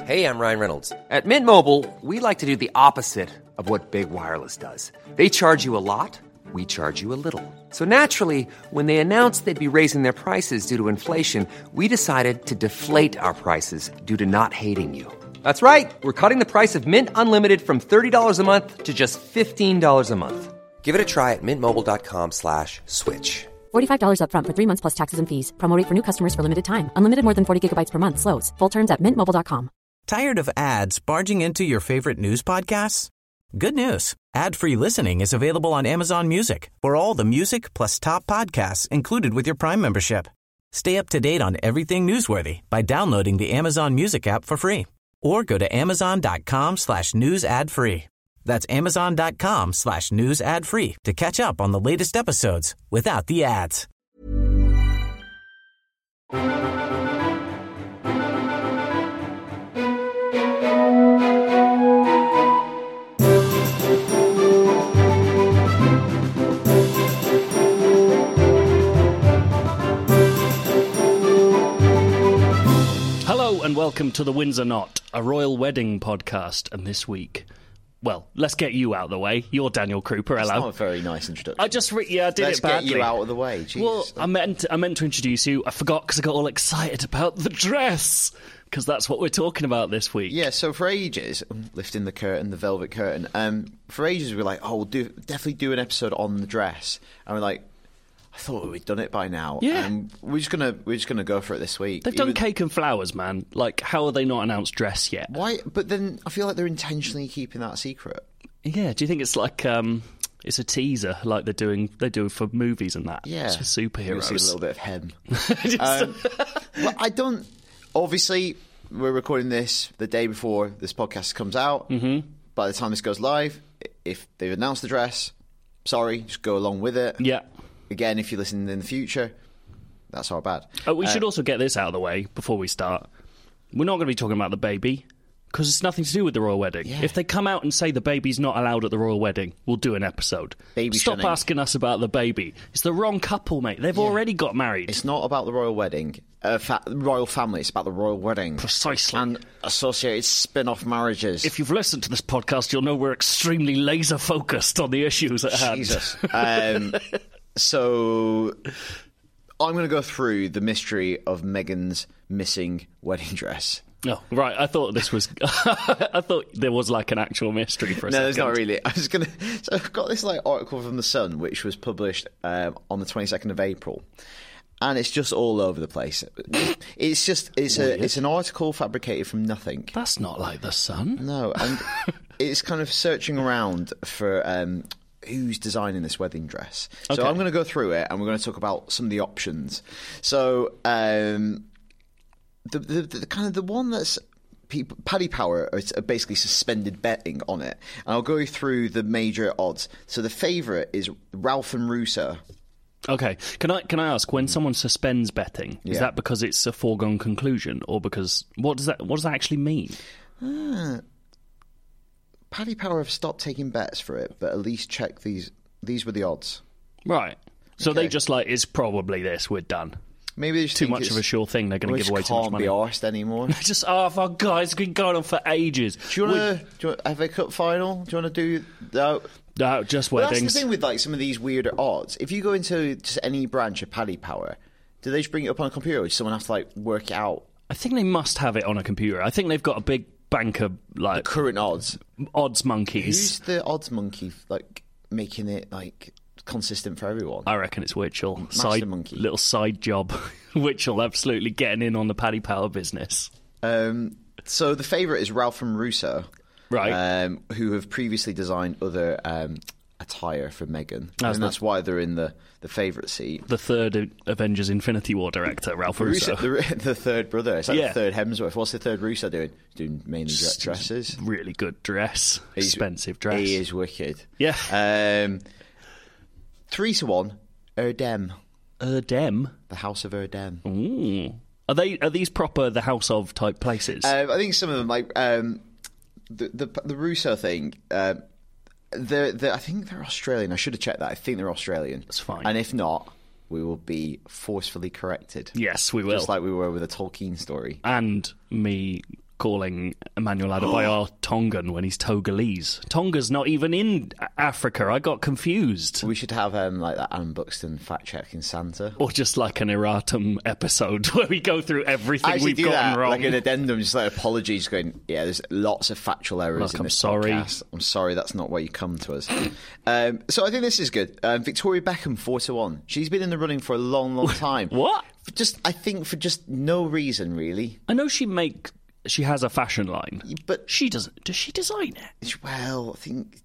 Hey, I'm Ryan Reynolds. At Mint Mobile, we like to do the opposite of what Big Wireless does. They charge you a lot, we charge you a little. So naturally, when they announced they'd be raising their prices due to inflation, we decided to deflate our prices due to not hating you. That's right. We're cutting the price of Mint Unlimited from $30 a month to just $15 a month. Give it a try at mintmobile.com/switch. $45 up front for 3 months plus taxes and fees. Promo rate for new customers for limited time. Unlimited more than 40 gigabytes per month. Slows full terms at mintmobile.com. Tired of ads barging into your favorite news podcasts? Good news. Ad-free listening is available on Amazon Music for all the music plus top podcasts included with your Prime membership. Stay up to date on everything newsworthy by downloading the Amazon Music app for free or go to amazon.com/news ad free. That's amazon.com/news ad free to catch up on the latest episodes without the ads. Hello and welcome to The Windsor Knot, a royal wedding podcast. And this week, well, let's get you out of the way. You're Daniel Krupa. Hello. That's not a very nice introduction. I did it badly. Let's get you out of the way. Jeez. Well, I meant to introduce you. I forgot because I got all excited about the dress, because that's what we're talking about this week. Yeah, so for ages, lifting the curtain, the velvet curtain, for ages we were like, oh, we'll definitely do an episode on the dress. And we're like, I thought we'd done it by now. Yeah. We're just gonna go for it this week. They've done cake and flowers, man. Like, how are they not announced dress yet? Why? But then I feel like they're intentionally keeping that secret. Yeah, do you think it's like it's a teaser like they do for movies and that? Yeah, it's for superheroes. You'll see a little bit of hem. Well, I don't. Obviously, we're recording this the day before this podcast comes out. Mm-hmm. By the time this goes live, if they've announced the dress, sorry, just go along with it. Yeah. Again, if you're listening in the future, that's our bad. We should also get this out of the way before we start. We're not going to be talking about the baby, because it's nothing to do with the royal wedding. Yeah. If they come out and say the baby's not allowed at the royal wedding, we'll do an episode. Stop asking us about the baby. It's the wrong couple, mate. They've already got married. It's not about the royal wedding, royal family. It's about the royal wedding. Precisely. And associated spin-off marriages. If you've listened to this podcast, you'll know we're extremely laser-focused on the issues at hand. Jesus. So I'm going to go through the mystery of Meghan's missing wedding dress. Oh, right. I thought this was... I thought there was like an actual mystery for a second. No, there's not really. So I've got this article from The Sun, which was published on the 22nd of April. And it's just all over the place. It's an article fabricated from nothing. That's not like The Sun. No, and it's kind of searching around for... who's designing this wedding dress. Okay. So I'm going to go through it and we're going to talk about some of the options. So the kind of the one that's Paddy Power are basically suspended betting on it. And I'll go through the major odds. So the favourite is Ralph and Russo. Okay. Can I ask, when someone suspends betting, is that because it's a foregone conclusion, or because what does that actually mean? Paddy Power have stopped taking bets for it, but at least check these. These were the odds. Right. So Okay. they just like, it's probably this, we're done. Maybe they just Too think much of a sure thing, they're going to give away too much can't money. be arsed anymore. Just, for God, it's been going on for ages. Do you want to FA Cup final? Do you want to do that? No, just Well, weddings. that's the thing with like some of these weirder odds. If you go into just any branch of Paddy Power, do they just bring it up on a computer, or does someone have to like work it out? I think they must have it on a computer. I think they've got a big bank of like Current odds. odds monkeys. Who's the odds monkey like making it like consistent for everyone? I reckon it's Witchell. Master monkey. Little side job. Witchell absolutely getting in on the Paddy Power business. So the favourite is Ralph and Russo, Right. who have previously designed other attire for Meghan. That's And that's why they're in the favourite seat. The third Avengers Infinity War director, Ralph Russo. The third brother. It's like Yeah. the third Hemsworth. What's the third Russo doing? He's doing mainly dresses. Really good dress. Expensive dress. He is wicked. Yeah. 3-1, Erdem. Erdem? The House of Erdem. Ooh. Are these proper the House of type places? I think some of them, like the Russo thing, I think they're Australian. I should have checked that. I think they're Australian. That's fine. And if not, we will be forcefully corrected. Yes, we will. Just like we were with a Tolkien story. And me calling Emmanuel Adebayor Tongan when he's Togolese. Tonga's not even in Africa. I got confused. We should have like that Alan Buxton fact-checking Santa. Or just like an erratum episode where we go through everything we've gotten wrong. Like an addendum, just like apologies going, yeah, there's lots of factual errors in this podcast. I'm sorry, that's not why you come to us. So I think this is good. Victoria Beckham, 4-1. She's been in the running for a long, long time. What? I think for just no reason, really. I know she has a fashion line, but she doesn't. Does she design it? Well, I don't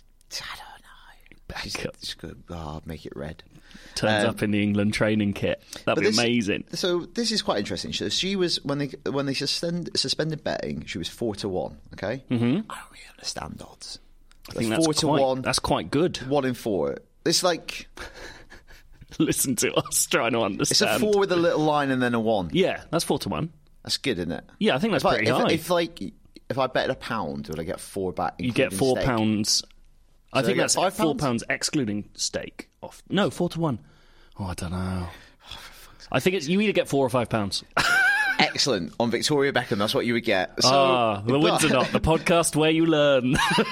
know. She's good. Oh, make it red. Turns up in the England training kit. That'd be amazing. So this is quite interesting. So she was when they suspended betting. She was 4-1. Okay. Mm-hmm. I don't really understand odds. I think that's 4-1. That's quite good. 1 in 4. It's like. Listen to us trying to understand. It's a 4 with a little line and then a 1. Yeah, that's 4-1. That's good, isn't it? Yeah, I think that's pretty high. If I bet £1, would I get 4 back? You get £4. I think that's £5 excluding stake off. No, 4-1. Oh, I don't know. I think you either get £4 or £5. Excellent. On Victoria Beckham, that's what you would get. So, The Windsor Knot, the podcast where you learn.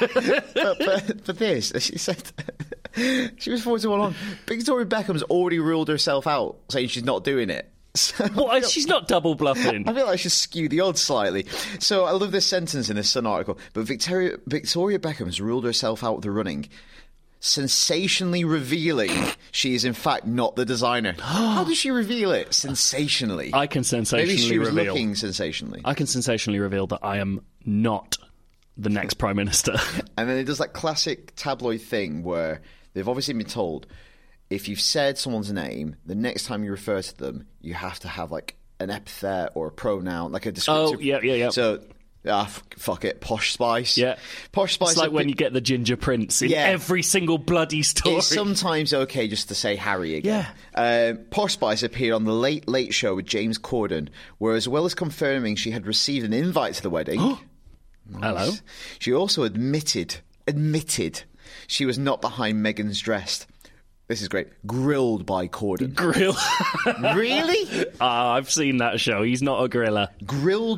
but this, she said, she was 4-1 on. Victoria Beckham's already ruled herself out, saying she's not doing it. So what? She's not double bluffing. I feel like I should skew the odds slightly. So I love this sentence in this Sun article. But Victoria Beckham's ruled herself out of the running, sensationally revealing she is in fact not the designer. How does she reveal it? Sensationally. I can sensationally Maybe she was reveal. looking sensationally. I can sensationally reveal that I am not the next Prime Minister. And then it does that classic tabloid thing where they've obviously been told, if you've said someone's name, the next time you refer to them, you have to have like an epithet or a pronoun, like a descriptive. Oh, yeah. So, fuck it, Posh Spice. Yeah. Posh Spice. It's like when you get the Ginger Prince in every single bloody story. It's sometimes okay just to say Harry again. Yeah. Posh Spice appeared on the Late Late Show with James Corden, where as well as confirming she had received an invite to the wedding. Nice. Hello. She also admitted she was not behind Meghan's dress. This is great. Grilled by Corden. Grill. Really? I've seen that show. He's not a griller. Grilled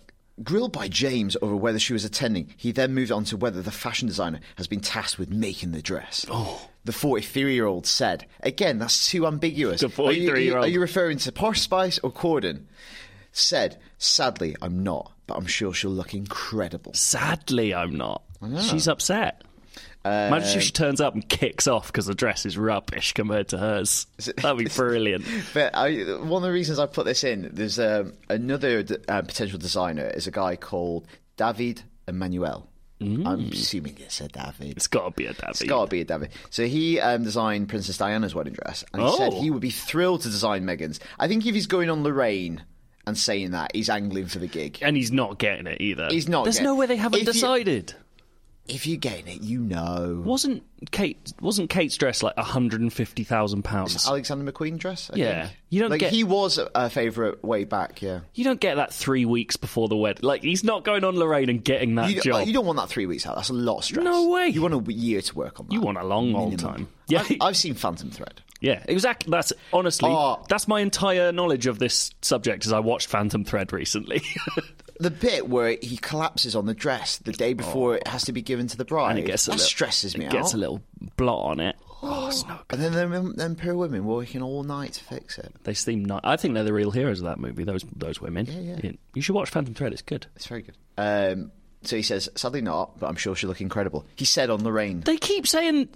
by James over whether she was attending. He then moved on to whether the fashion designer has been tasked with making the dress. Oh. The 43-year-old said. Again, that's too ambiguous. The 43-year-old. Are you referring to Posh Spice or Corden? Said, sadly, I'm not, but I'm sure she'll look incredible. Sadly, I'm not. She's upset. Imagine if she turns up and kicks off because the dress is rubbish compared to hers. That'd be brilliant. But one of the reasons I put this in, there's another potential designer is a guy called David Emmanuel. I'm assuming it's a David. It's got to be a David. It's got to be a David. So he designed Princess Diana's wedding dress, and he said he would be thrilled to design Meghan's. I think if he's going on Lorraine and saying that, he's angling for the gig. And he's not getting it either. He's not. There's no way they haven't decided. If you're getting it, you know. Wasn't Kate's dress like £150,000? Alexander McQueen dress? I think. You don't he was a favourite way back. Yeah, you don't get that 3 weeks before the wedding. Like he's not going on Lorraine and getting that job. You don't want that 3 weeks out. That's a lot of stress. No way. You want a year to work on that. You want a long old time. Yeah, I've seen Phantom Thread. Yeah, exactly. That's honestly that's my entire knowledge of this subject. As I watched Phantom Thread recently. The bit where he collapses on the dress the day before it has to be given to the bride, and stresses me out. It gets a little blot on it. It's not good. And then them poor women working all night to fix it. They seem not. I think they're the real heroes of that movie. Those women. Yeah. You should watch Phantom Thread. It's good. It's very good. So he says, sadly not, but I'm sure she'll look incredible. He said on Lorraine. They keep saying.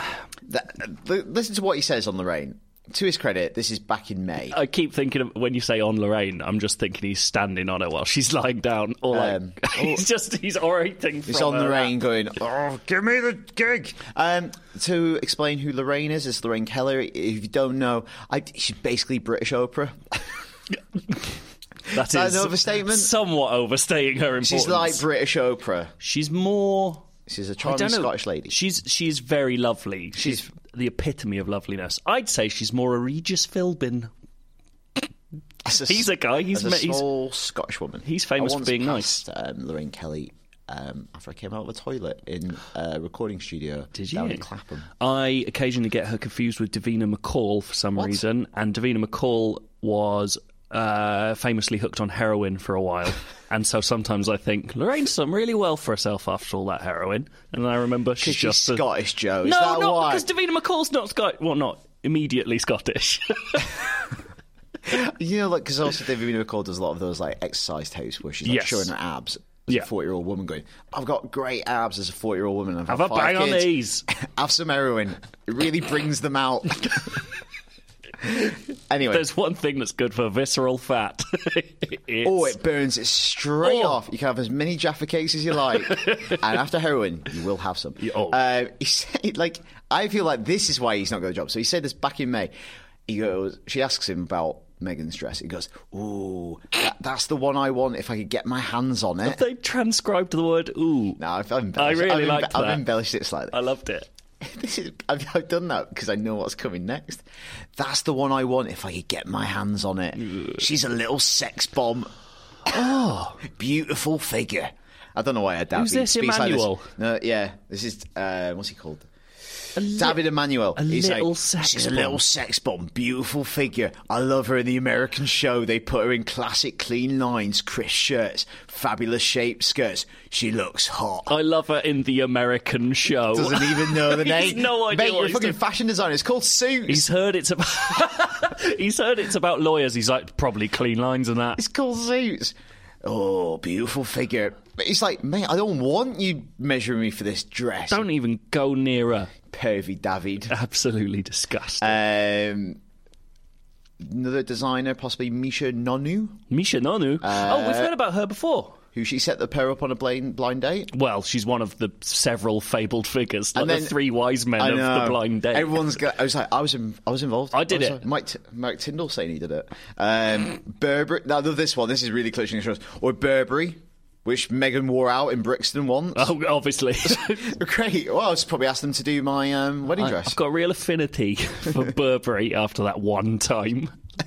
Listen to what he says on Lorraine. To his credit, this is back in May. I keep thinking of when you say on Lorraine, I'm just thinking he's standing on her while she's lying down, or he's orating. He's on Lorraine going, give me the gig. To explain who Lorraine is Lorraine Keller. If you don't know, she's basically British Oprah. That is an overstatement. Somewhat overstating her importance. She's like British Oprah. She's a charming Scottish lady. She's very lovely. She's the epitome of loveliness. I'd say she's more a Regis Philbin. He's a guy. He's a small Scottish woman. He's famous for being nice. Lorraine Kelly. After I came out of the toilet in a recording studio down in Clapham. I occasionally get her confused with Davina McCall for some reason, and Davina McCall was famously hooked on heroin for a while. And so sometimes I think, Lorraine's done really well for herself after all that heroin. And I remember she's just Scottish, Joe. Is no, that not why? because Davina McCall's not Scottish. Well, not immediately Scottish. You know, like, because also Davina McCall does a lot of those, like, exercise tapes where she's, like, Yes. showing her abs as a 40-year-old woman going, I've got great abs as a 40-year-old woman. I've Have had a 5 bang on kids. these. Have some heroin. It really brings them out. Anyway. There's one thing that's good for visceral fat. It burns it straight off. You can have as many Jaffa cakes as you like, and after heroin, you will have some. He said, like, I feel like this is why he's not got a job. So he said this back in May. He goes, she asks him about Meghan's dress. He goes, "Ooh, that's the one I want if I could get my hands on it." Have they transcribed the word "ooh"? No, I've liked that. I've embellished it slightly. I loved it. I've done that because I know what's coming next. That's the one I want if I could get my hands on it. She's a little sex bomb. Oh, beautiful figure. I don't know why I had that. Who's this, Emmanuel? Like this. No, yeah, this is what's he called? David Emmanuel. He's She's a little sex bomb, beautiful figure. I love her in the American show. They put her in classic clean lines, crisp shirts, fabulous shaped skirts. She looks hot. I love her in the American show. Doesn't even know the name. He's no idea. Mate, what you're a he's fucking doing. fashion designer. It's called Suits. He's heard it's about. He's heard it's about lawyers. He's like, probably clean lines and that. It's called Suits. Oh, beautiful figure. But it's like, mate, I don't want you measuring me for this dress. Don't even go near her. Pervy David. Absolutely disgusting. Another designer, possibly Misha Nonu, Misha Nonu. We've heard about her before. who she set the pair up on a blind date. Well, she's one of the several fabled figures, like And then- the 3 wise men of the blind date. Everyone's got. I was like, I was involved. I did it. Mike Tyndall saying he did it. Burberry. Now this one. This is really clutching at straws. Or Burberry, which Meghan wore out in Brixton once. Oh, obviously. Great. Well, I was probably asked them to do my wedding dress. I've got a real affinity for Burberry after that one time.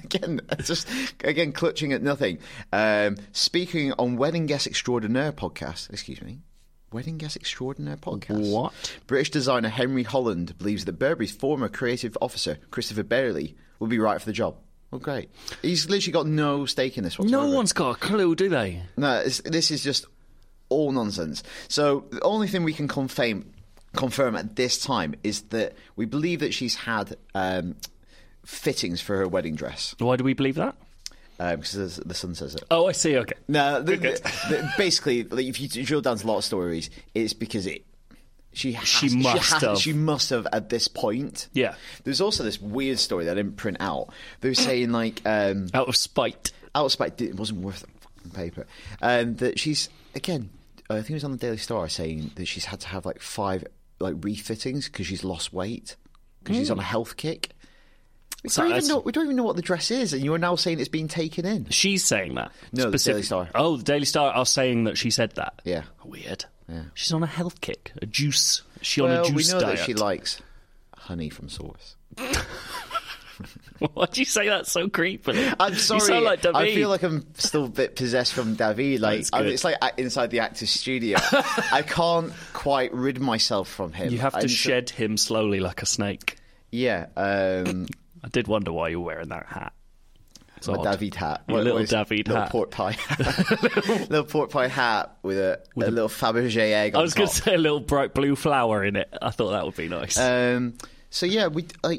Again, clutching at nothing. Speaking on Wedding Guest Extraordinaire podcast. Excuse me. Wedding Guest Extraordinaire podcast. What? British designer Henry Holland believes that Burberry's former creative officer, Christopher Bailey, will be right for the job. Oh, great. He's literally got no stake in this whatsoever. No one's got a clue, do they? No, this is just all nonsense. So the only thing we can confirm at this time is that we believe that she's had fittings for her wedding dress. Why do we believe that? Because the Sun says it. Oh, I see, okay. No, basically, like, if you drill down to a lot of stories, it's because she must have at this point. Yeah. There's also this weird story that I didn't print out. They were saying, like... out of spite. It wasn't worth the fucking paper. That she's, again, I think it was on the Daily Star saying that she's had to have, like, 5, like, refittings because she's lost weight, because she's on a health kick. We don't even know what the dress is, and you're now saying it's being taken in. She's saying that. No, the Daily Star. Oh, the Daily Star are saying that she said that. Yeah. Weird. Yeah. She's on a health kick, a juice. Is she on a juice we know diet? that she likes honey from source. Why'd you say that so creepily? I'm sorry. You sound like David. I feel like I'm still a bit possessed from David. Like it's like inside the actor's studio. I can't quite rid myself from him. You have to shed him slowly like a snake. Yeah. I did wonder why you were wearing that hat. It's My odd. David hat. Your little David little hat. Pork pie. Little pork pie hat with a little Fabergé egg on I was going to say a little bright blue flower in it. I thought that would be nice. So yeah,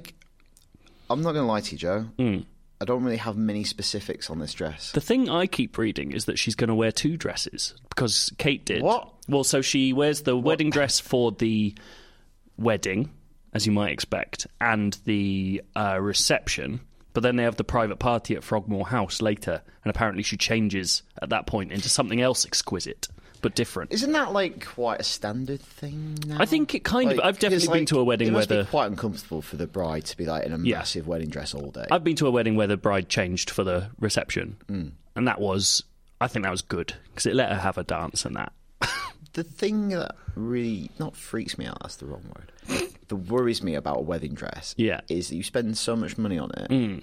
I'm not going to lie to you, Joe. I don't really have many specifics on this dress. The thing I keep reading is that she's going to wear 2 dresses, because Kate did. What? Well, so she wears the wedding dress for the wedding, as you might expect, and the reception, but then they have the private party at Frogmore House later, and apparently she changes at that point into something else exquisite, but different. Isn't that like quite a standard thing now? I think it kind of... I've definitely been to a wedding where it must be quite uncomfortable for the bride to be like in a massive wedding dress all day. I've been to a wedding where the bride changed for the reception, and that was... I think that was good, because it let her have a dance and that. The thing that really, not freaks me out, that's the wrong word, that worries me about a wedding dress is that you spend so much money on it, and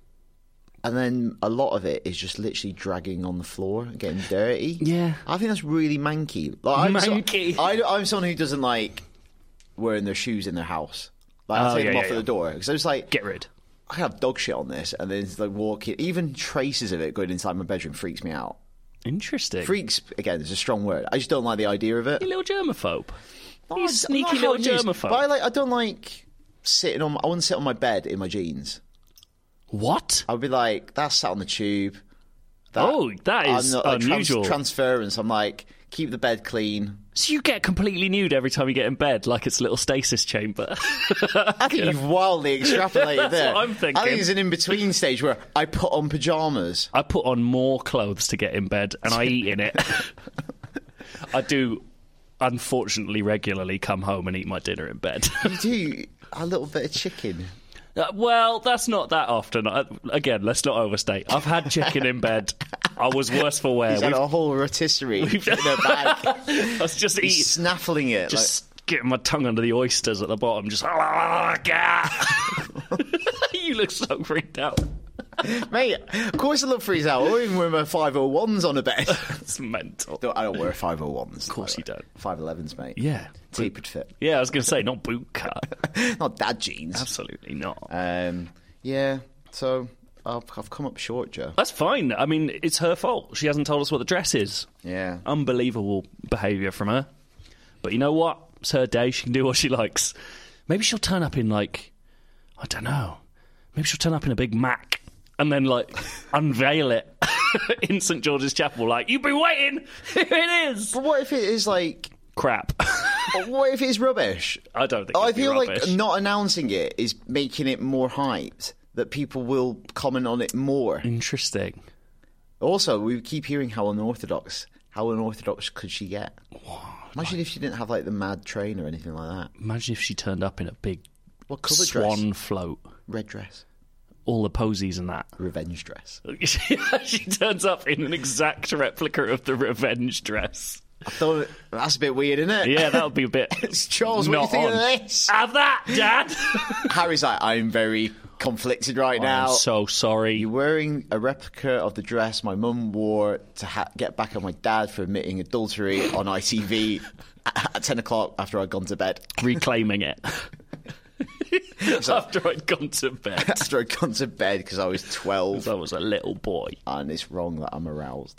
then a lot of it is just literally dragging on the floor and getting dirty. Yeah. I think that's really manky. Like, Manky. I'm someone who doesn't like wearing their shoes in their house. Like, I take them off at the door. Because I was like... Get rid. I have dog shit on this, and then like walking, even traces of it going inside my bedroom freaks me out. Interesting. Freaks, again, is a strong word. I just don't like the idea of it. You little germaphobe. No, You I'm sneaky not little used, germaphobe. But I don't like sitting on. I wouldn't sit on my bed in my jeans. What? I'd be like, that's sat on the tube. That is unusual. Transference. I'm like, keep the bed clean. So you get completely nude every time you get in bed, like it's a little stasis chamber. I think you've wildly extrapolated That's there. what I'm thinking. I think it's an in-between stage where I put on pyjamas. I put on more clothes to get in bed, and I eat in it. I do, unfortunately, regularly come home and eat my dinner in bed. You do a little bit of chicken. Well, that's not that often. Again, let's not overstate. I've had chicken in bed. I was worse for wear. He's had a whole rotisserie in a bag. I was just eating, snaffling it. just getting my tongue under the oysters at the bottom. Just you look so freaked out. Mate, of course I look freeze out. I even wear my 501s on a bed. It's mental. I don't wear 501s. Of course you don't. 511s, mate. Yeah. Tapered fit. Yeah, I was going to say, not boot cut. Not dad jeans. Absolutely not. Yeah, so I've come up short, Joe. That's fine. I mean, it's her fault. She hasn't told us what the dress is. Yeah. Unbelievable behaviour from her. But you know what? It's her day. She can do what she likes. Maybe she'll turn up in, like, I don't know. Maybe she'll turn up in a big Mac and then, like, unveil it in St George's Chapel. Like, you've been waiting. Here it is. But what if it is, like... crap. What if it's rubbish? I don't think I it'd be feel rubbish. like not announcing it is making it more hyped, that people will comment on it more. Interesting. Also, we keep hearing how unorthodox could she get? Imagine if she didn't have like the mad train or anything like that. Imagine if she turned up in a big What colour swan dress? float. Red dress. All the posies and that. Revenge dress. She turns up in an exact replica of the revenge dress. I thought that's a bit weird, isn't it? Yeah, that would be a bit. It's Charles, what do you not think on. of this? Have that, Dad. Harry's like, I'm very conflicted right now. I'm so sorry. You're wearing a replica of the dress my mum wore to get back at my dad for admitting adultery on ITV at 10 o'clock after I'd gone to bed. Reclaiming it. After I'd gone to bed. After I'd gone to bed because I was 12. I was a little boy. And it's wrong that I'm aroused.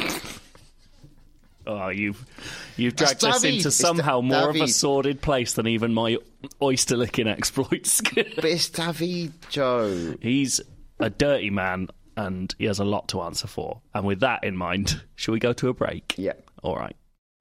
Oh, you've dragged us David. into It's somehow more of a David. sordid place than even my oyster licking exploits. But it's David, Joe. He's a dirty man and he has a lot to answer for. And with that in mind, shall we go to a break? Yeah. All right.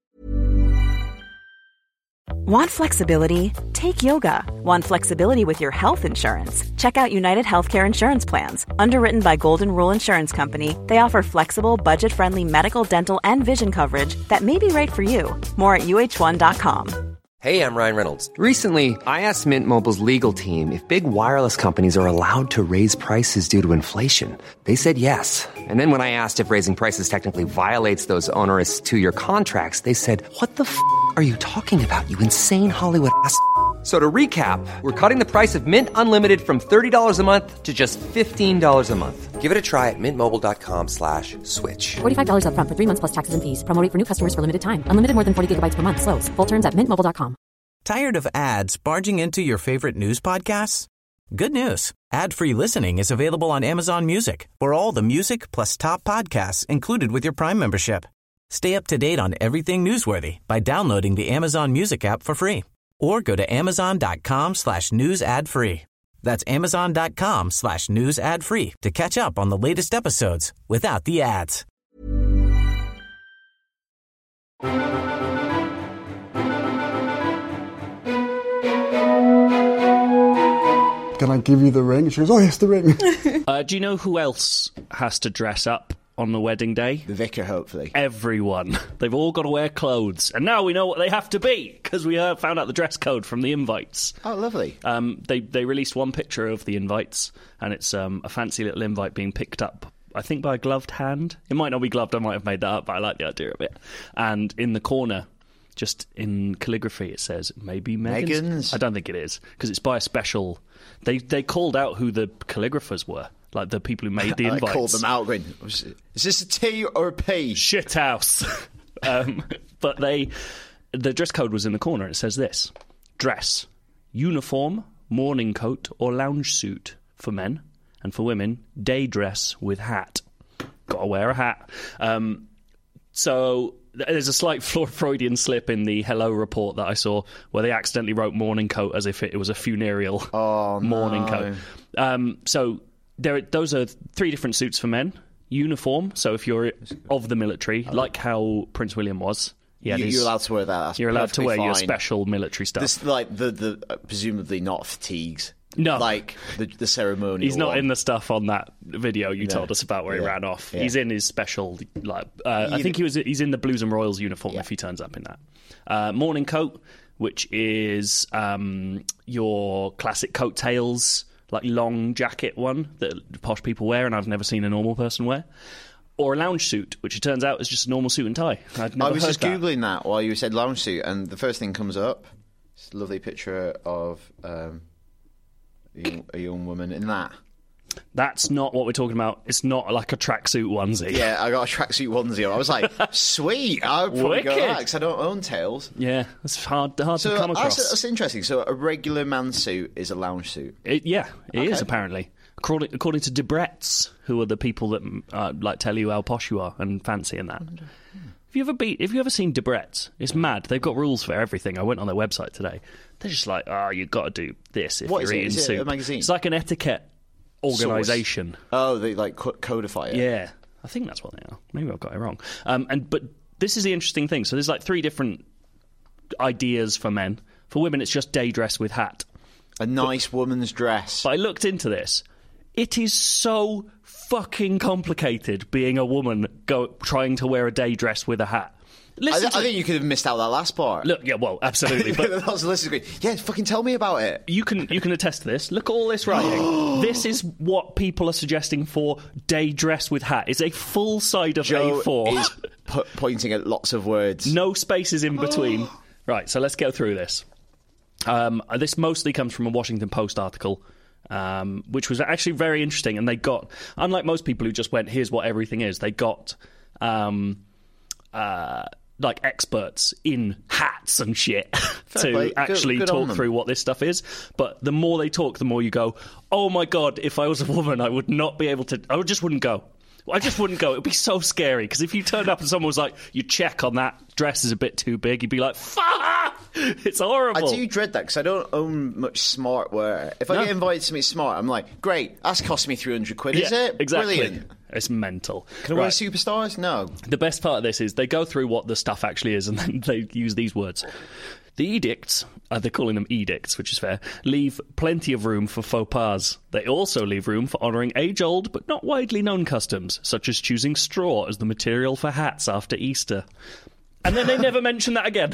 Want flexibility? Take yoga. Want flexibility with your health insurance? Check out United Healthcare Insurance Plans. Underwritten by Golden Rule Insurance Company, they offer flexible, budget-friendly medical, dental, and vision coverage that may be right for you. More at uh1.com. Hey, I'm Ryan Reynolds. Recently, I asked Mint Mobile's legal team if big wireless companies are allowed to raise prices due to inflation. They said yes. And then when I asked if raising prices technically violates those onerous two-year contracts, they said, "What the f*** are you talking about, you insane Hollywood ass?" So to recap, we're cutting the price of Mint Unlimited from $30 a month to just $15 a month. Give it a try at mintmobile.com/switch. $45 up front for 3 months plus taxes and fees. Promo rate for new customers for limited time. Unlimited more than 40 gigabytes per month. Slows full terms at mintmobile.com. Tired of ads barging into your favorite news podcasts? Good news. Ad-free listening is available on Amazon Music for all the music plus top podcasts included with your Prime membership. Stay up to date on everything newsworthy by downloading the Amazon Music app for free. Or go to amazon.com/news ad free. That's amazon.com/news ad free to catch up on the latest episodes without the ads. Can I give you the ring? And she goes, oh, yes, the ring. Do you know who else has to dress up on the wedding day? The vicar, hopefully. Everyone. They've all got to wear clothes. And now we know what they have to be, because we found out the dress code from the invites. Oh, lovely. They released one picture of the invites, and it's a fancy little invite being picked up, I think, by a gloved hand. It might not be gloved, I might have made that up, but I like the idea of it. And in the corner, just in calligraphy, it says, maybe Megan's? I don't think it is, because it's by a special... They called out who the calligraphers were, like the people who made the invites. I called them out, going, is this a T or a P? Shithouse. But the dress code was in the corner. It says this: dress, uniform, morning coat or lounge suit for men, and for women, day dress with hat. Gotta wear a hat. So there's a slight Freudian slip in the Hello report that I saw where they accidentally wrote morning coat as if it was a funereal morning coat. So those are 3 different suits for men. Uniform, so if you're of the military, like how Prince William was. You're allowed to wear that. That's you're allowed to wear fine. your special military stuff. This, like the presumably not fatigues. No. Like the ceremonial. He's not one. in the stuff on that video you told us about where he ran off. Yeah. He's in his special, I think he's in the Blues and Royals uniform if he turns up in that. Morning coat, which is your classic coattails, like long jacket one that posh people wear and I've never seen a normal person wear. Or a lounge suit, which it turns out is just a normal suit and tie. I was just Googling that while you said lounge suit, and the first thing comes up. It's a lovely picture of a young woman in that. That's not what we're talking about. It's not like a tracksuit onesie. Yeah, I got a tracksuit onesie on. I was like, sweet. I would probably go that because I don't own tails. Yeah, it's hard to come across. That's interesting. So a regular man suit is a lounge suit. It is apparently. According to Debrett's, who are the people that tell you how posh you are and fancy and that. Have you ever seen Debrett's? It's mad. They've got rules for everything. I went on their website today. They're just like, you've got to do this if what you're eating is it? soup. A magazine? It's like an etiquette organisation. Oh, they like codify it. Yeah, I think that's what they are. Maybe I've got it wrong. But this is the interesting thing. So there's like 3 different ideas for men. For women, it's just day dress with hat. A nice woman's dress. But I looked into this. It is so fucking complicated being a woman trying to wear a day dress with a hat. I think you could have missed out that last part. Look, yeah, well, absolutely. But that was listening. Yeah, fucking tell me about it. You can attest to this. Look at all this writing. This is what people are suggesting for day dress with hat. It's a full side of Joe A4. is pointing at lots of words. No spaces in between. Right, so let's go through this. This mostly comes from a Washington Post article, which was actually very interesting. And they got, unlike most people who just went, here's what everything is, they got like experts in hats and shit to actually talk through what this stuff is. But the more they talk, the more you go, oh my God, if I was a woman, I would not be able to, I just wouldn't go. I just wouldn't go. It would be so scary, because if you turned up and someone was like, you check on that dress is a bit too big, you'd be like, fuck! It's horrible. I do dread that, because I don't own much smart wear. If I get invited to something smart, I'm like, great, that's cost me £300, is it? Exactly. Brilliant. It's mental. Can I wear Superstars? No. The best part of this is they go through what the stuff actually is, and then they use these words. The edicts, they're calling them edicts, which is fair, leave plenty of room for faux pas. They also leave room for honouring age-old but not widely known customs, such as choosing straw as the material for hats after Easter. And then they never mention that again.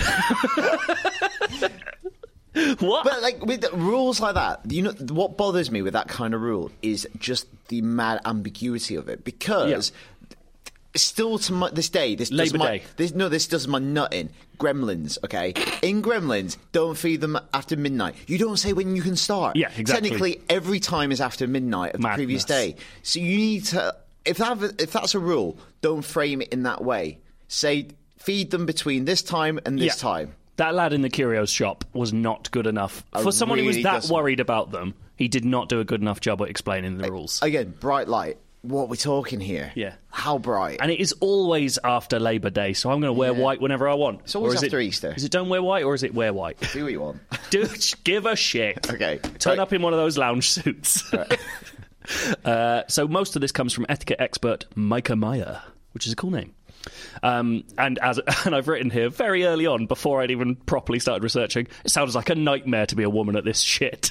What? But like with rules like that, you know what bothers me with that kind of rule is just the mad ambiguity of it, because still to this day, this does my nut in. Gremlins, okay? In Gremlins, don't feed them after midnight. You don't say when you can start. Yeah, exactly. Technically, every time is after midnight of the previous day. So you need to, if that's a rule, don't frame it in that way. Say feed them between this time and this time. That lad in the curios shop was not good enough. For someone who was that worried about them, he did not do a good enough job at explaining the rules. Again, bright light. What are we talking here? Yeah. How bright? And it is always after Labour Day, so I'm going to wear white whenever I want. It's always after Easter. Is it don't wear white, or is it wear white? Do what you want. Give a shit. Okay. Turn up in one of those lounge suits. Right. So most of this comes from etiquette expert Micah Meyer, which is a cool name. And I've written here very early on, before I'd even properly started researching, it sounds like a nightmare to be a woman at this shit.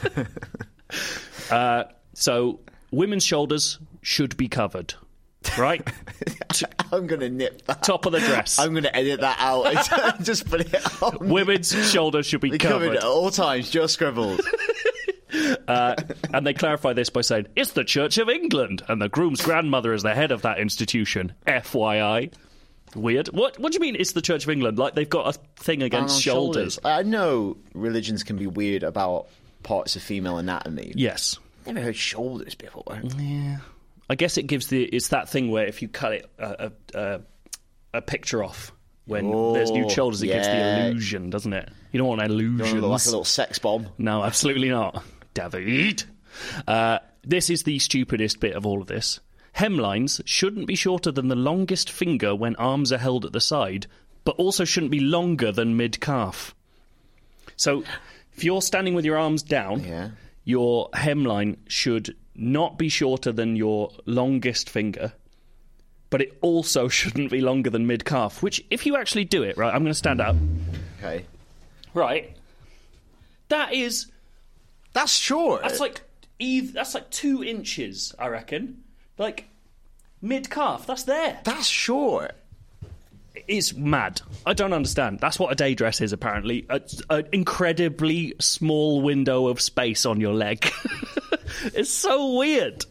So women's shoulders should be covered, right? I'm going to nip that. Top of the dress. I'm going to edit that out and just put it on. Women's shoulders should be covered at all times, just scribbled. And they clarify this by saying, it's the Church of England, and the groom's grandmother is the head of that institution. FYI. Weird. What do you mean it's the Church of England? Like they've got a thing against shoulders. I know religions can be weird about parts of female anatomy. Yes. Never heard shoulders before. Yeah. I guess it's that thing where if you cut it a picture off when there's nude shoulders, it gives the illusion, doesn't it? You don't want an illusion. You don't look like a little sex bomb. No, absolutely not. David. This is the stupidest bit of all of this. Hemlines shouldn't be shorter than the longest finger when arms are held at the side, but also shouldn't be longer than mid-calf. So, if you're standing with your arms down, your hemline should not be shorter than your longest finger, but it also shouldn't be longer than mid-calf, which, if you actually do it, right, I'm going to stand up. Okay. Right. That's short. That's like 2 inches, I reckon. Like, mid-calf, that's there. That's short. It's mad. I don't understand. That's what a day dress is, apparently. An incredibly small window of space on your leg. It's so weird.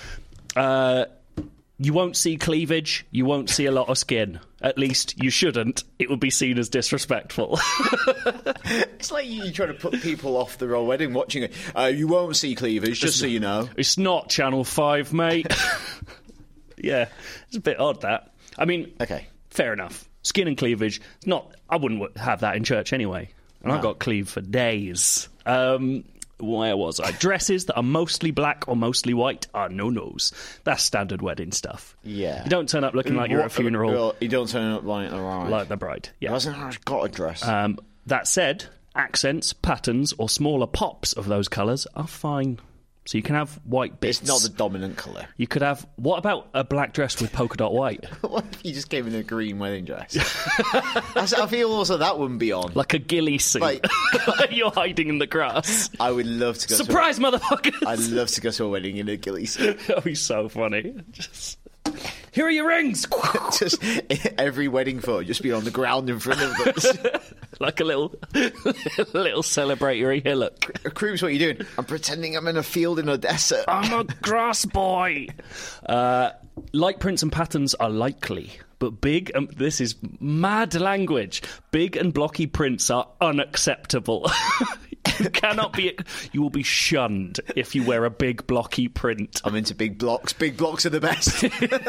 You won't see cleavage. You won't see a lot of skin. At least you shouldn't. It would be seen as disrespectful. It's like you trying to put people off the royal wedding watching it. You won't see cleavage, just so you know. It's not Channel 5, mate. Yeah, it's a bit odd, that. I mean, okay, fair enough. Skin and cleavage, it's not. I wouldn't have that in church anyway. And I got cleaved for days. Where was I? Dresses that are mostly black or mostly white are no-nos. That's standard wedding stuff. Yeah. You don't turn up looking like you're at a funeral. Well, you don't turn up like the bride. Like the bride, yeah. Hasn't got a dress. That said, accents, patterns, or smaller pops of those colours are fine. So you can have white bits. It's not the dominant colour. You could have... What about a black dress with polka dot white? What if you just came in a green wedding dress? I feel also that wouldn't be on. Like a ghillie suit. Like, you're hiding in the grass. I would love to go Surprise, motherfuckers! I'd love to go to a wedding in a ghillie suit. That would be so funny. Here are your rings! Just every wedding photo just be on the ground in front of us. Like a little celebratory hillock. Cruz, what are you doing? I'm pretending I'm in a field in Odessa. I'm a grass boy. Light prints and patterns are likely, but big, this is mad language, big and blocky prints are unacceptable. You cannot be... You will be shunned if you wear a big blocky print. I'm into big blocks. Big blocks are the best.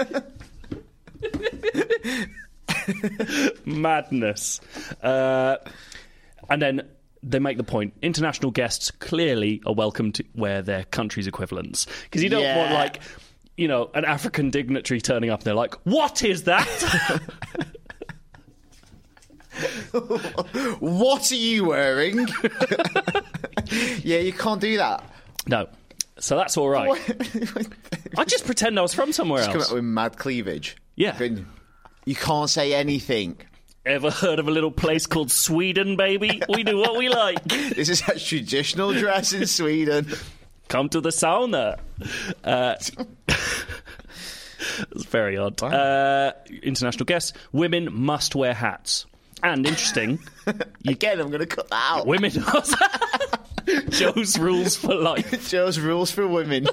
Madness. And then they make the point, international guests clearly are welcome to wear their country's equivalents. Because you don't want, like, you know, an African dignitary turning up and they're like, what is that? What are you wearing? Yeah, you can't do that. No. So that's all right. I just pretend I was from somewhere else. Come out with mad cleavage. Yeah. You can't say anything. Ever heard of a little place called Sweden, baby? We do what we like. This is a traditional dress in Sweden. Come to the sauna. It's very odd. International guests. Women must wear hats. And interesting. Again, I'm going to cut that out. Women must... Joe's rules for life. Joe's rules for women.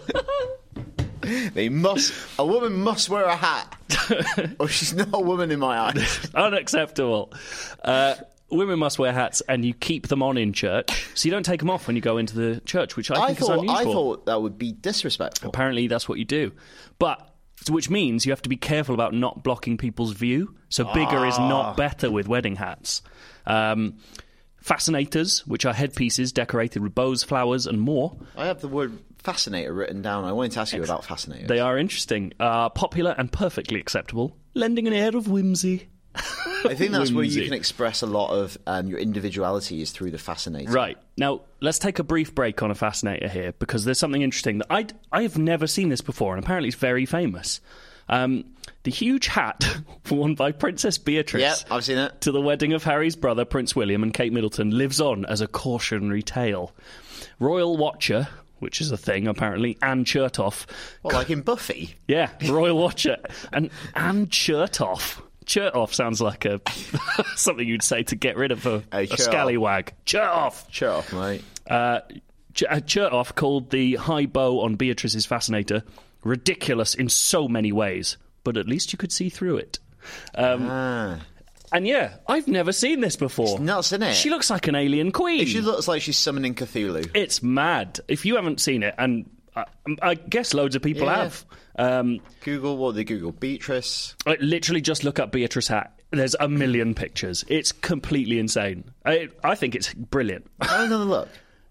A woman must wear a hat, or she's not a woman in my eyes. Unacceptable. Women must wear hats, and you keep them on in church, so you don't take them off when you go into the church, which I think is unusual. I thought that would be disrespectful. Apparently, that's what you do, which means you have to be careful about not blocking people's view. So bigger is not better with wedding hats. Fascinators, which are headpieces decorated with bows, flowers, and more. I have the word fascinator written down. I wanted to ask you about fascinators. They are interesting, popular and perfectly acceptable, lending an air of whimsy. I think that's where you can express a lot of your individuality is through the fascinator. Right. Now, let's take a brief break on a fascinator here, because there's something interesting that I have never seen this before, and apparently it's very famous. The huge hat worn by Princess Beatrice yep, I've seen it. to the wedding of Harry's brother, Prince William, and Kate Middleton lives on as a cautionary tale. Royal Watcher, which is a thing, apparently, Anne Chertoff. Well, like in Buffy? Yeah, Royal Watcher. And Anne Chertoff. Chertoff sounds like something you'd say to get rid of a scallywag. Chertoff! Chertoff, mate. Chertoff called the high bow on Beatrice's fascinator ridiculous in so many ways, but at least you could see through it. And yeah, I've never seen this before. It's nuts, isn't it? She looks like an alien queen. She looks like she's summoning Cthulhu. It's mad. If you haven't seen it, and I guess loads of people have. Google, what they Google? Beatrice. Literally just look up Beatrice hat. There's a million pictures. It's completely insane. I think it's brilliant. Have another look.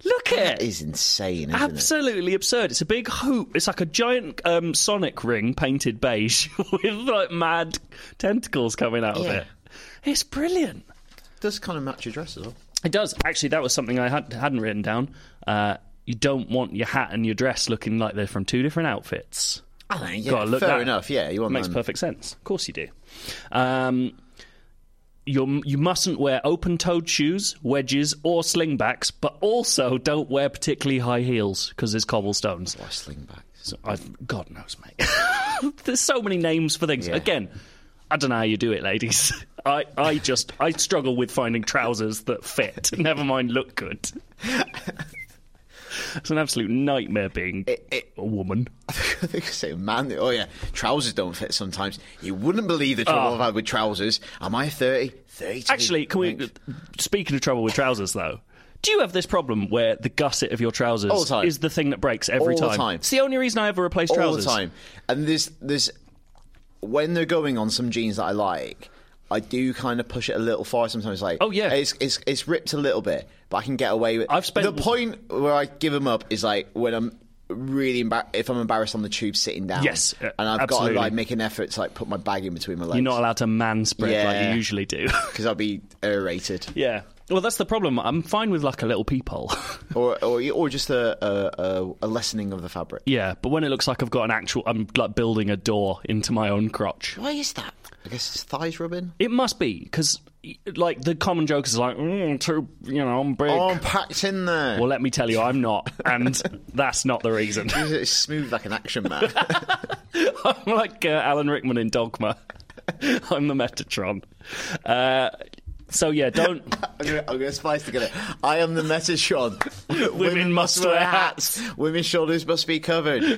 Look at That it. is insane, isn't Absolutely absurd. It's a big hoop. It's like a giant Sonic ring painted beige with like mad tentacles coming out of Yeah. it. It's brilliant. It does kind of match your dress as well. It does. Actually, that was something I hadn't written down. You don't want your hat and your dress looking like they're from two different outfits. I think, yeah, Gotta look fair that. enough. Yeah, you want Makes them. perfect sense. Of course you do. You mustn't wear open-toed shoes, wedges, or slingbacks, but also don't wear particularly high heels because there's cobblestones. Why slingback? So God knows, mate. There's so many names for things. Yeah. Again, I don't know how you do it, ladies. I struggle with finding trousers that fit. Never mind look good. It's an absolute nightmare being a woman. I think I say, man, oh yeah, trousers don't fit sometimes. You wouldn't believe the trouble I've had with trousers. Am I 30? 32? Actually, speaking of trouble with trousers, though, do you have this problem where the gusset of your trousers All the time. is the thing that breaks every All the time. It's the only reason I ever replace trousers. All the time. And there's when they're going on some jeans that I like, I do kind of push it a little far sometimes. Like, oh yeah, it's ripped a little bit, but I can get away with. The point where I give them up is like when I'm really if I'm embarrassed on the tube sitting down. Yes, and I've absolutely. got to like make an effort to like put my bag in between my legs. You're not allowed to man spread like Yeah. you usually do because I'll be irritated. Yeah. Well, that's the problem. I'm fine with like a little peephole. or just a lessening of the fabric. Yeah, but when it looks like I'm like building a door into my own crotch. Why is that? I guess it's thighs rubbing. It must be because, like, the common joke is like, I'm big. Oh, I'm packed in there. Well, let me tell you, I'm not, and that's not the reason. It's smooth like an action man. I'm like Alan Rickman in Dogma. I'm the Metatron. So yeah, don't. I'm going to splice together. I am the Metatron. Women must wear hats. Women's shoulders must be covered.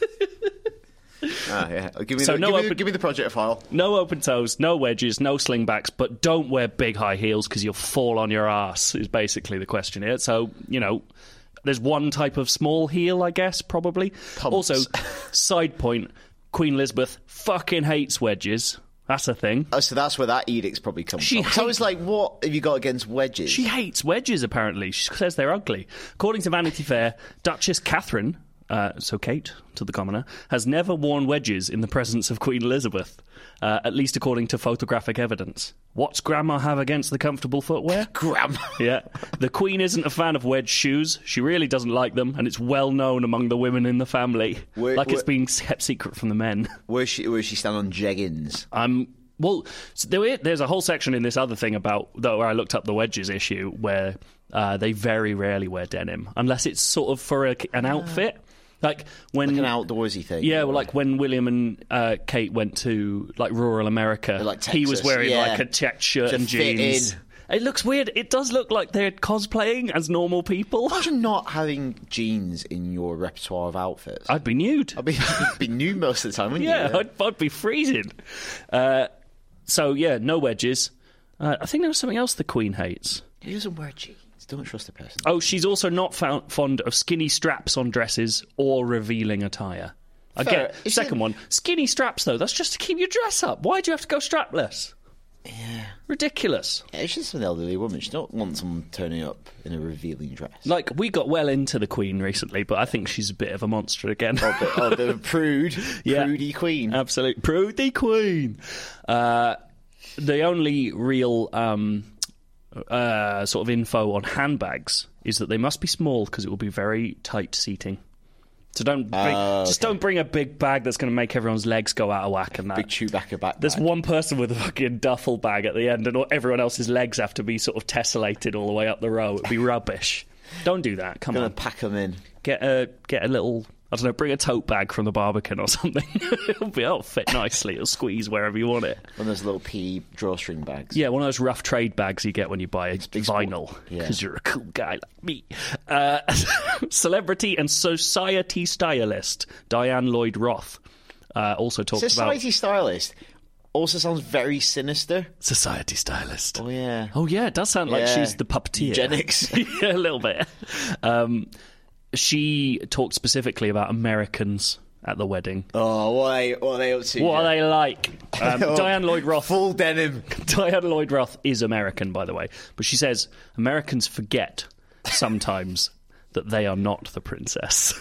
Yeah. Give me the project file. No open toes, no wedges, no slingbacks, but don't wear big high heels because you'll fall on your ass, is basically the question here. So, there's one type of small heel, I guess, probably. Pumps. Also, side point, Queen Elizabeth fucking hates wedges. That's a thing. Oh, so that's where that edict's probably come from. So it's like, what have you got against wedges? She hates wedges, apparently. She says they're ugly. According to Vanity Fair, Duchess Catherine, so Kate, to the commoner, has never worn wedges in the presence of Queen Elizabeth, at least according to photographic evidence. What's Grandma have against the comfortable footwear? Grandma. Yeah. The Queen isn't a fan of wedge shoes. She really doesn't like them, and it's well known among the women in the family. It's been kept secret from the men. Where's she stand on jeggings? Well, so there's a whole section in this other thing where I looked up the wedges issue where they very rarely wear denim, unless it's sort of for an outfit. Like an outdoorsy thing. Yeah, well, like when William and Kate went to like rural America, like Texas, he was wearing like a checked shirt and jeans. It looks weird. It does look like they're cosplaying as normal people. Imagine not having jeans in your repertoire of outfits. I'd be nude. I'd be nude most of the time, wouldn't you? Yeah, I'd be freezing. So, yeah, no wedges. I think there was something else the Queen hates. He doesn't wear jeans. Don't trust the person. Oh, she's also not fond of skinny straps on dresses or revealing attire. Again, second one. Skinny straps, though, that's just to keep your dress up. Why do you have to go strapless? Yeah. Ridiculous. Yeah, she's just an elderly woman. She don't want someone turning up in a revealing dress. Like, we got well into the Queen recently, but I think she's a bit of a monster again. A bit of a prude. Yeah. Prudy Queen. Absolute prudy Queen. The only real sort of info on handbags is that they must be small because it will be very tight seating. So don't bring a big bag that's going to make everyone's legs go out of whack and that. Big Chewbacca backpack. There's one person with a fucking duffel bag at the end and everyone else's legs have to be sort of tessellated all the way up the row. It'd be rubbish. Don't do that. Come on. Gonna pack them in. Get a little, I don't know, bring a tote bag from the Barbican or something. It'll fit nicely. It'll squeeze wherever you want it. One of those little pea drawstring bags. Yeah, one of those rough trade bags you get when you buy a vinyl, because you're a cool guy like me. Celebrity and society stylist Diane Lloyd Roth also talks about... Society stylist also sounds very sinister. Society stylist. Oh, yeah. Oh, yeah, it does sound like she's the puppeteer. Eugenics. Yeah, a little bit. She talked specifically about Americans at the wedding. Oh, what are they up to? What are they like? Diane Lloyd Roth. Full denim. Diane Lloyd Roth is American, by the way. But she says Americans forget sometimes that they are not the princess.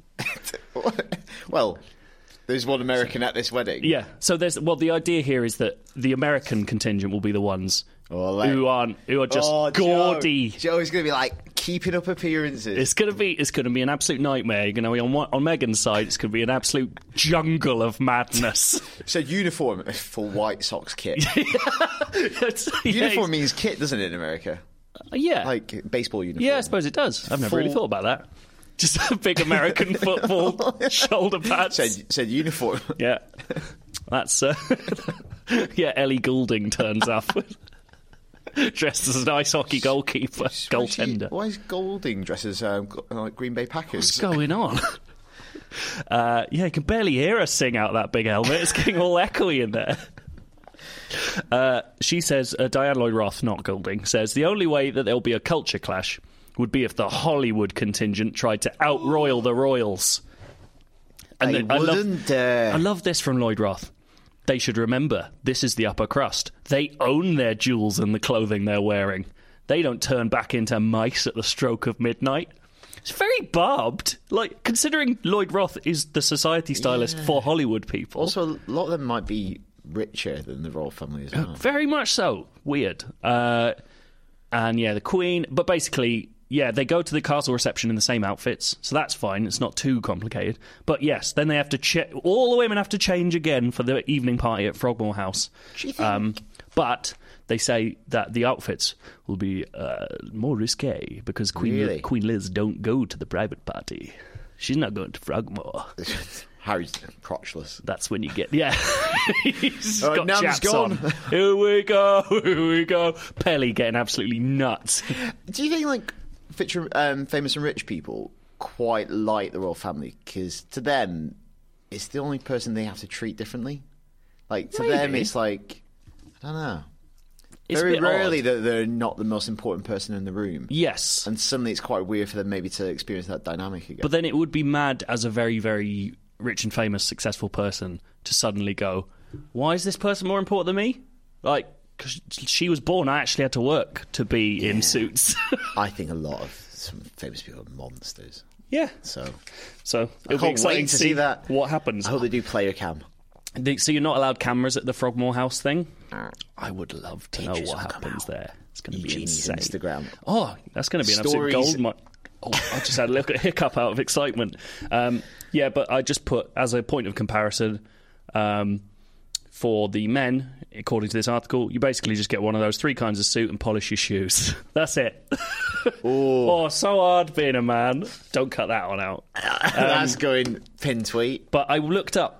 Well, there's one American at this wedding. Yeah. So the idea here is that the American contingent will be the ones who are just gaudy. Joe's going to be like keeping up appearances. It's going to be an absolute nightmare. You're going to be on Meghan's side. It's going to be an absolute jungle of madness. So uniform for White Sox kit. Uniform means kit, doesn't it, in America? Yeah. Like baseball uniform. Yeah, I suppose it does. I've never really thought about that. Just a big American football shoulder pads. Said uniform. Yeah. That's... Ellie Goulding turns up dressed as an ice hockey goaltender. Why is Goulding dressed as like Green Bay Packers? What's going on? You can barely hear her sing out that big helmet. It's getting all echoey in there. She says, Diane Lloyd Roth, not Goulding, says the only way that there'll be a culture clash would be if the Hollywood contingent tried to out-royal the royals. And I love this from Lloyd Roth. They should remember, this is the upper crust. They own their jewels and the clothing they're wearing. They don't turn back into mice at the stroke of midnight. It's very barbed. Like, considering Lloyd Roth is the society stylist for Hollywood people. Also, a lot of them might be richer than the royal family as well. Very much so. Weird. And the Queen. But basically, they go to the castle reception in the same outfits, so that's fine. It's not too complicated. But yes, then they have to all the women have to change again for the evening party at Frogmore House. But they say that the outfits will be more risque because Queen Liz don't go to the private party. She's not going to Frogmore. Harry's crotchless. That's when you get... Yeah. He's got now chaps he's gone. on. Here we go. Pelly getting absolutely nuts. Do you think, like, famous and rich people quite like the royal family? Because to them, it's the only person they have to treat differently. Like, to them, it's like... I don't know. It's very rarely odd. that they're not the most important person in the room. Yes. And suddenly it's quite weird for them maybe to experience that dynamic again. But then it would be mad as a very, very rich and famous, successful person to suddenly go, why is this person more important than me? Like, because she was born, I actually had to work to be in suits. I think a lot of some famous people are monsters. Yeah. So it'll be exciting to see that. What happens. I hope they do player cam. So you're not allowed cameras at the Frogmore House thing? I would love to know Pictures what will come happens out. there. It's going to be Eugenie's insane. Instagram. Oh, that's going to be an absolute gold mine. Oh, I just had a little hiccup out of excitement. But I just put, as a point of comparison, for the men, according to this article, you basically just get one of those 3 kinds of suit and polish your shoes. That's it. Oh, so hard being a man. Don't cut that one out. That's going pin tweet. But I looked up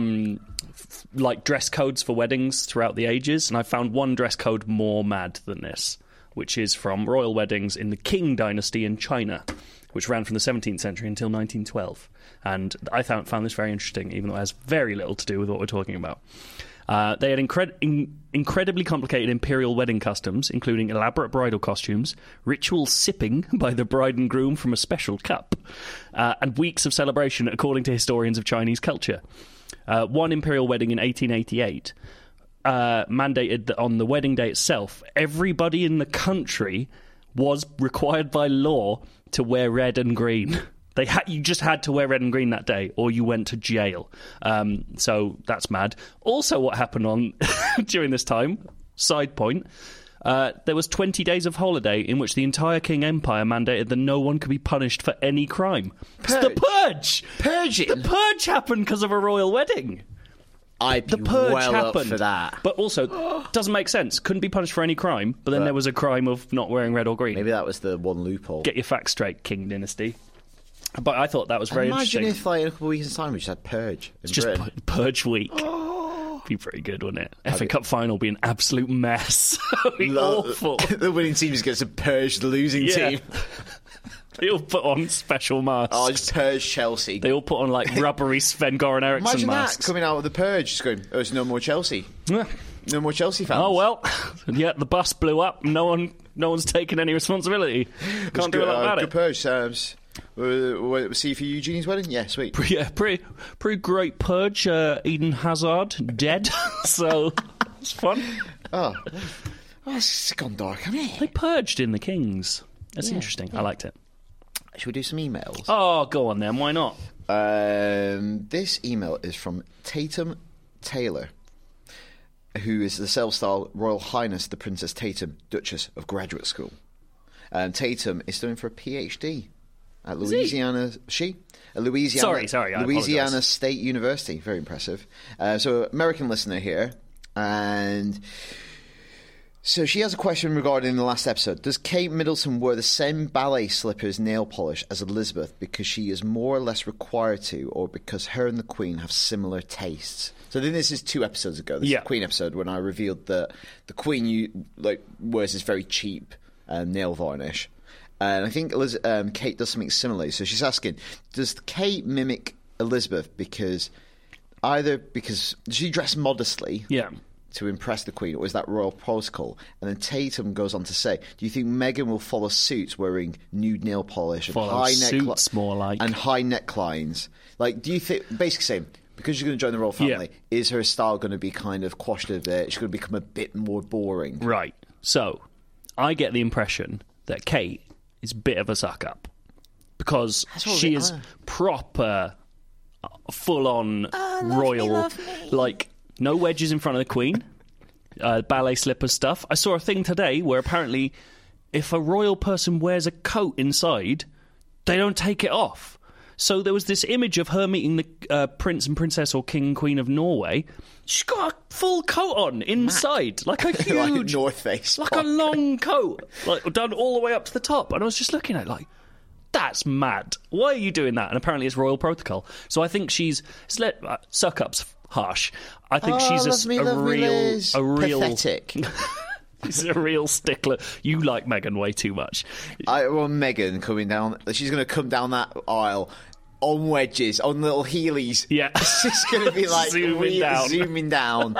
like dress codes for weddings throughout the ages, and I found one dress code more mad than this, which is from royal weddings in the Qing dynasty in China, which ran from the 17th century until 1912. And I found this very interesting, even though it has very little to do with what we're talking about. They had incredibly complicated imperial wedding customs, including elaborate bridal costumes, ritual sipping by the bride and groom from a special cup, and weeks of celebration, according to historians of Chinese culture. One imperial wedding in 1888 mandated that on the wedding day itself, everybody in the country was required by law to wear red and green. You just had to wear red and green that day, or you went to jail. So that's mad. Also, what happened during this time? Side point. There was 20 days of holiday in which the entire Qing Empire mandated that no one could be punished for any crime. It's the purge. Purging. The purge happened because of a royal wedding. The purge happened up for that. But also, doesn't make sense. Couldn't be punished for any crime, but then there was a crime of not wearing red or green. Maybe that was the one loophole. Get your facts straight, Qing dynasty. But I thought that was very interesting. Imagine if, like, in a couple of weeks' time, we just had Purge. It's just Purge week. Be pretty good, wouldn't it? FA Cup final would be an absolute mess. It'd be awful. The winning team just gets to purge the losing team. They all put on special masks. Oh, just purge Chelsea. They all put on, like, rubbery Sven-Goran Eriksson Imagine masks. that, coming out of the purge, just going, oh, it's no more Chelsea. No more Chelsea fans. Oh, well, yeah, the bus blew up. No one's taken any responsibility. Can't do a lot about it. Good purge, Sam's. We'll see you for Eugenie's wedding? Yeah, sweet. Yeah, pretty great purge. Eden Hazard dead, so it's fun. Oh, it's gone dark, hasn't it? They purged in the Kings. That's interesting. I liked it. Should we do some emails? Oh, go on then. Why not? This email is from Tatum Taylor, who is the self-styled Royal Highness the Princess Tatum, Duchess of Graduate School. Tatum is studying for a PhD at Louisiana. Louisiana State University. Very impressive. So, American listener here, and so she has a question regarding the last episode. Does Kate Middleton wear the same ballet slippers, nail polish as Elizabeth because she is more or less required to, or because her and the Queen have similar tastes? So then this is 2 episodes ago. This is the Queen episode when I revealed that the Queen wears this very cheap nail varnish. And I think Kate does something similar. So she's asking, does Kate mimic Elizabeth because she dressed modestly to impress the Queen, or is that royal protocol? And then Tatum goes on to say, do you think Meghan will follow suit wearing nude nail polish and high necklines? Like, do you think, basically saying, because she's going to join the royal family, is her style going to be kind of quashed a bit? She's going to become a bit more boring. Right. So, I get the impression that Kate is a bit of a suck-up. Because she is proper, full-on royal, like, no wedges in front of the Queen, ballet slipper stuff. I saw a thing today where apparently if a royal person wears a coat inside, they don't take it off. So there was this image of her meeting the Prince and Princess or King and Queen of Norway. She's got a full coat on inside, like a huge like North Face, like a long coat, like done all the way up to the top. And I was just looking at it like, that's mad. Why are you doing that? And apparently it's royal protocol. So I think she's suck-up's harsh. I think she's a real pathetic. She's a real stickler. You like Meghan way too much. Meghan coming down. She's going to come down that aisle on wedges, on little heelys. Yeah, it's just going to be like zooming down.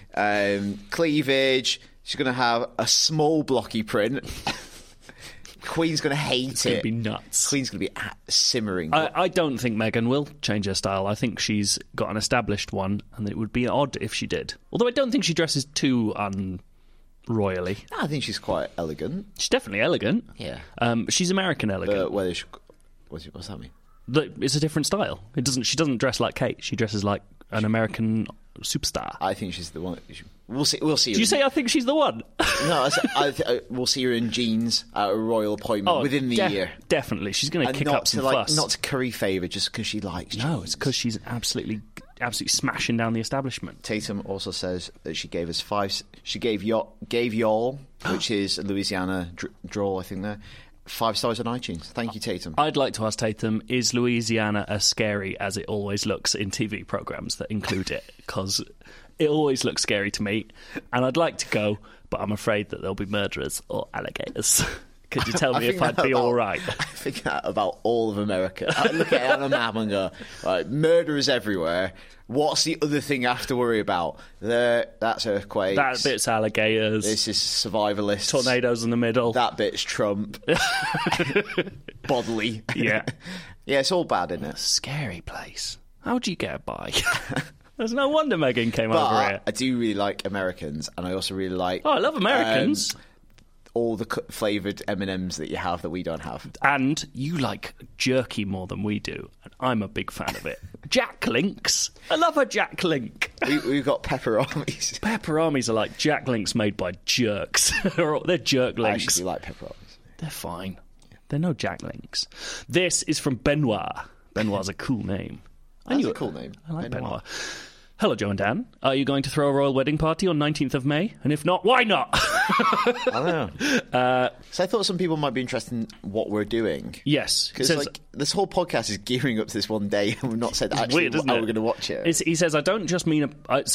Cleavage. She's going to have a small blocky print. Queen's going to hate it's going to be nuts. Queen's going to be simmering. I don't think Meghan will change her style. I think she's got an established one, and it would be odd if she did. Although I don't think she dresses too royally. No, I think she's quite elegant. She's definitely elegant. Yeah. She's American elegant. What's that mean? It's a different style. She doesn't dress like Kate. She dresses like an American superstar. I think she's the one. We'll see. We'll see. Did you say I think she's the one? No, we'll see her in jeans at a royal appointment within the year. Definitely, she's going to kick up some fuss. Not to curry favour, just because she likes. No, jeans. it's because she's absolutely smashing down the establishment. Tatum also says that she gave us 5. She gave y'all, which is a Louisiana drawl, I think there. 5 stars on iTunes. Thank you, Tatum. I'd like to ask Tatum, is Louisiana as scary as it always looks in TV programmes that include it? Because it always looks scary to me. And I'd like to go, but I'm afraid that there'll be murderers or alligators. Could you tell me if I'd be all right? I think that about all of America. I look at it on a map and go, right, murderers everywhere. What's the other thing I have to worry about? That's earthquakes. That bit's alligators. This is survivalists. Tornadoes in the middle. That bit's Trump. Bodily. Yeah. Yeah, it's all bad, isn't it? Scary place. How'd you get by? There's no wonder Meghan came over here. I do really like Americans, and I also really like... Oh, I love Americans. All the flavoured M&Ms that you have that we don't have. And you like jerky more than we do, and I'm a big fan of it. Jack Links. I love a Jack Link. We've got Pepperonis. Pepperonis are like Jack Links made by jerks. They're jerk links. I actually do like Pepperonis. They're fine. They're no Jack Links. This is from Benoit. Benoit's a cool name. That's a cool name. I like Benoit. Hello, Joe and Dan. Are you going to throw a royal wedding party on 19th of May? And if not, why not? I don't know. So I thought some people might be interested in what we're doing. Yes. Because this whole podcast is gearing up to this one day, and we've not said actually how we're going to watch it. He says, I don't just mean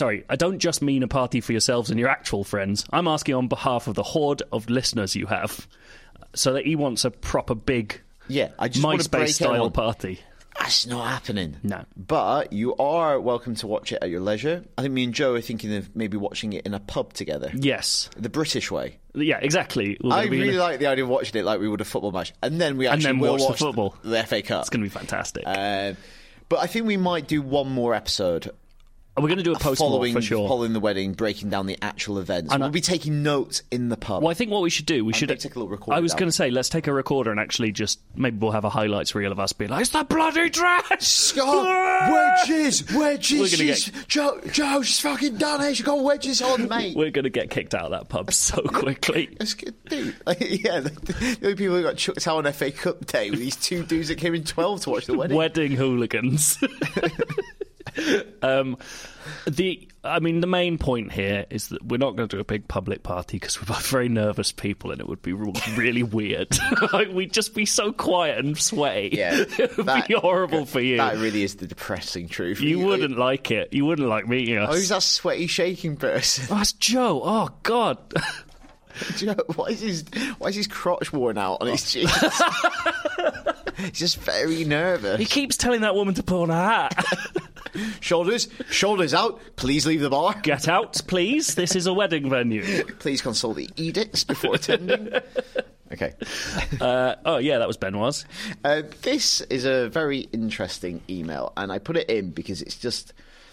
a party for yourselves and your actual friends. I'm asking on behalf of the horde of listeners you have. So that he wants a proper big MySpace-style party. That's not happening. No. But you are welcome to watch it at your leisure. I think me and Joe are thinking of maybe watching it in a pub together. Yes. The British way. Yeah, exactly. I really like the idea of watching it like we would a football match. And then we actually will watch the football. The FA Cup. It's going to be fantastic. But I think we might do one more episode We're going to do a post-mortem for sure. Following the wedding, breaking down the actual events. We'll be taking notes in the pub. Well, I think what we should do, we should take a little recorder. I was going to say, let's take a recorder and actually just maybe we'll have a highlights reel of us being like, "It's the bloody dress, Scott, wedges. Joe, she's fucking done it. She got wedges on, mate." We're going to get kicked out of that pub so quickly. That's good, dude. The only people who got chucked out on FA Cup day were these two dudes that came in 12 to watch the wedding. Wedding hooligans. The main point here is that we're not going to do a big public party because we're both very nervous people and it would be really weird. Like, we'd just be so quiet and sweaty. Yeah, it would be horrible for you. That really is the depressing truth. You wouldn't like it. You wouldn't like meeting us. Oh, who's that sweaty shaking person? Oh, that's Joe. Oh, God. Joe, why is his crotch worn out on his jeans? He's just very nervous. He keeps telling that woman to put on a hat. Shoulders out. Please leave the bar. Get out, please. This is a wedding venue. Please consult the edicts before attending. Okay. That was Benoit's. This is a very interesting email, and I put it in because it's just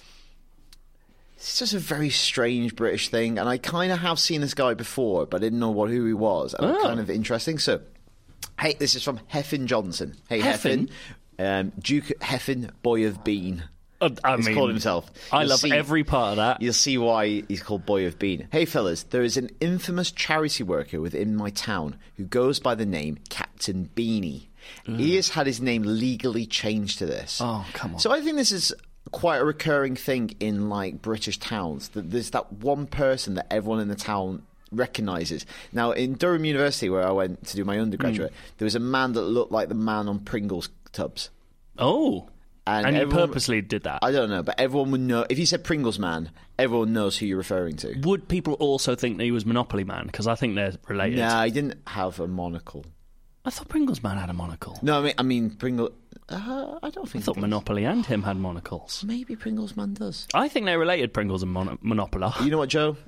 a very strange British thing, and I kind of have seen this guy before, but I didn't know who he was, and it's kind of interesting. So, hey, this is from Heffin Johnson. Hey, Heffin. Duke Heffin, boy of Bean. He's called himself. I love every part of that. You'll see why he's called Boy of Bean. Hey fellas, there is an infamous charity worker within my town who goes by the name Captain Beanie. He has had his name legally changed to this. Oh, come on. So I think this is quite a recurring thing in like British towns. That there's that one person that everyone in the town recognises. Now, in Durham University, where I went to do my undergraduate, there was a man that looked like the man on Pringles tubs. Oh. And you purposely did that? I don't know, but everyone would know. If you said Pringles Man, everyone knows who you're referring to. Would people also think that he was Monopoly Man? Because I think they're related. No, he didn't have a monocle. I thought Pringles Man had a monocle. No, I mean Pringles... I don't think I thought Monopoly and him had monocles. Maybe Pringles Man does. I think they're related, Pringles and Monopoly. You know what, Joe?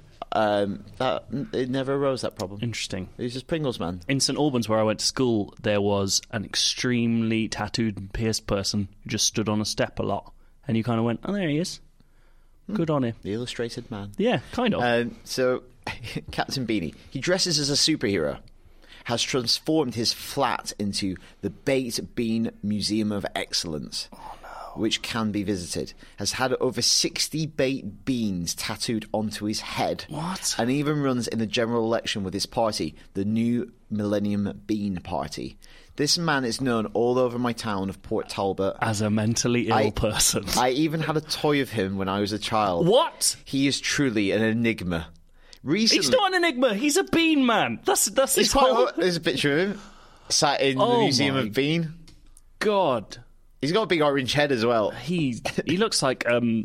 It never arose, that problem. Interesting. He's just Pringles Man. In St Albans, where I went to school, there was an extremely tattooed and pierced person who just stood on a step a lot, and you kind of went, "Oh, there he is. Good on him." The illustrated man. Yeah, kind of. So, Captain Beanie, he dresses as a superhero, has transformed his flat into the Baked Bean Museum of Excellence. Which can be visited, has had over 60 baked beans tattooed onto his head. What? And even runs in the general election with his party, the New Millennium Bean Party. This man is known all over my town of Port Talbot. As a mentally ill person. I even had a toy of him when I was a child. What? He is truly an enigma. Recently, he's not an enigma, he's a bean man. That's his whole... There's a picture of him, sat in the Museum of Bean. God. He's got a big orange head as well. He looks like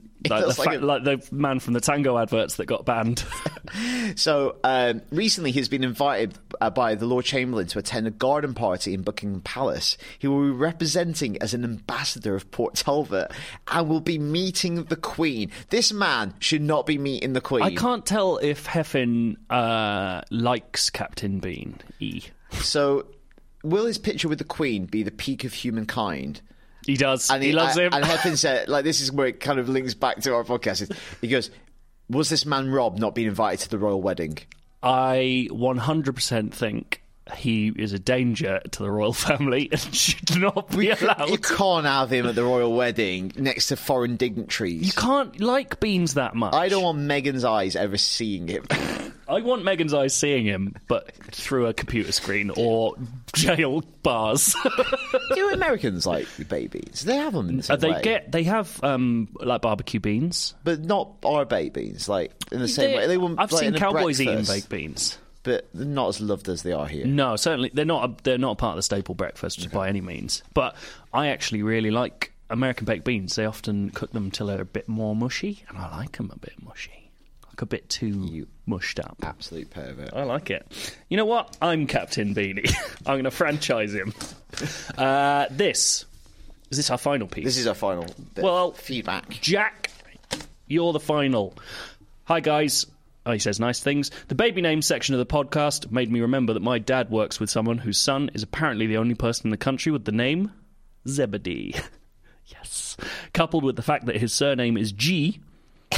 the man from the Tango adverts that got banned. So recently he's been invited by the Lord Chamberlain to attend a garden party in Buckingham Palace. He will be representing as an ambassador of Port Talbot and will be meeting the Queen. This man should not be meeting the Queen. I can't tell if Heffin likes Captain Bean. So will his picture with the Queen be the peak of humankind? He does. And he loves him. And Heffin said, like, this is where it kind of links back to our podcast. He goes, was this man Rob not being invited to the royal wedding? I 100% think he is a danger to the royal family and should not be allowed. You can't have him at the royal wedding next to foreign dignitaries. You can't like Beans that much. I don't want Meghan's eyes ever seeing him. I want Meghan's eyes seeing him, but through a computer screen or jail bars. Do Americans like baked beans? They have them in the same way. They have like barbecue beans, but not our baked beans. Like in the same way, I've seen cowboys eating baked beans, but they're not as loved as they are here. No, certainly they're not. They're not part of the staple breakfast by any means. But I actually really like American baked beans. They often cook them till they're a bit more mushy, and I like them a bit mushy. A bit too mushed up. Absolute pervert. I like it. You know what? I'm Captain Beanie. I'm going to franchise him. Is this our final piece? This is our final bit. Well, feedback. Jack, you're the final. Hi, guys. Oh, he says nice things. The baby names section of the podcast made me remember that my dad works with someone whose son is apparently the only person in the country with the name Zebedee. Yes. Coupled with the fact that his surname is G,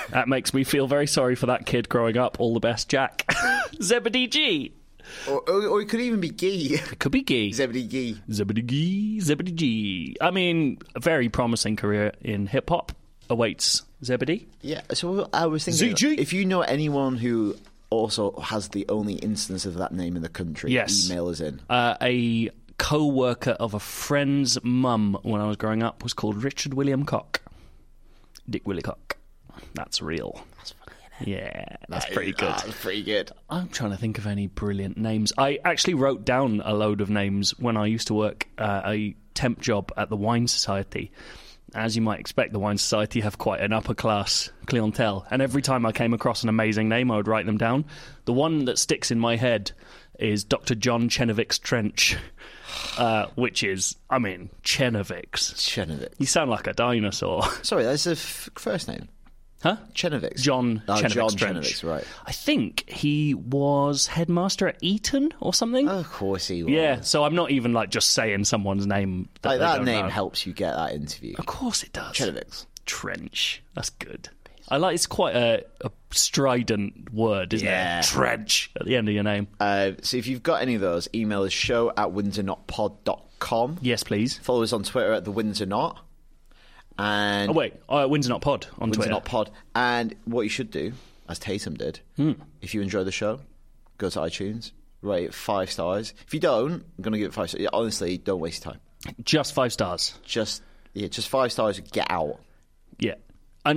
That makes me feel very sorry for that kid growing up. All the best, Jack. Zebedee G. Or it could even be Gee. It could be Gee. Zebedee Gee. Zebedee Gee. Zebedee G. I mean, a very promising career in hip-hop awaits Zebedee. Yeah, so I was thinking, ZG. if you know anyone who also has the only instance of that name in the country, Yes. email us in. A co-worker of a friend's mum when I was growing up was called Richard William Cock. Dick Willie Cock. That's real. That's funny, isn't it? Yeah, that's pretty good. That's pretty good. I'm trying to think of any brilliant names. I actually wrote down a load of names when I used to work a temp job at the Wine Society. As you might expect, the Wine Society have quite an upper-class clientele, and every time I came across an amazing name, I would write them down. The one that sticks in my head is Dr. John Chenevix Trench, which is, I mean, Chenevix. Chenevix. You sound like a dinosaur. Sorry, that's the first name. Huh? Chenevix. John Chenevix John Trench. Chenevix, right. I think he was headmaster at Eton or something. Of course he was. Yeah, so I'm not even like just saying someone's name. That name know. helps you get that interview. Of course it does. Chenevix. Trench. That's good. It's quite a strident word, isn't it? Trench at the end of your name. So if you've got any of those, email us show@windsornotpod.com. Yes, please. Follow us on Twitter at the Windsor Not. And Windsor Not Pod on Windsor Twitter. Not Pod. And what you should do, as Tatum did, if you enjoy the show, go to iTunes, rate it 5 stars. If you don't, I'm going to give it 5 stars. Yeah, honestly, don't waste your time. Just 5 stars. Just 5 stars. Get out. Yeah, I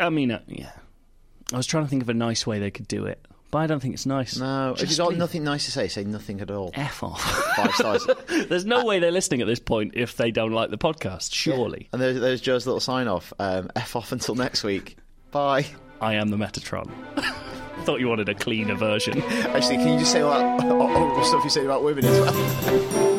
was trying to think of a nice way they could do it, but I don't think it's nice. No, if you've got nothing nice to say nothing at all. F off. 5 stars. There's no way they're listening at this point if they don't like the podcast, surely. Yeah. And there's Joe's little sign-off. F off until next week. Bye. I am the Metatron. Thought you wanted a cleaner version. Actually, can you just say all that horrible stuff you say about women as well?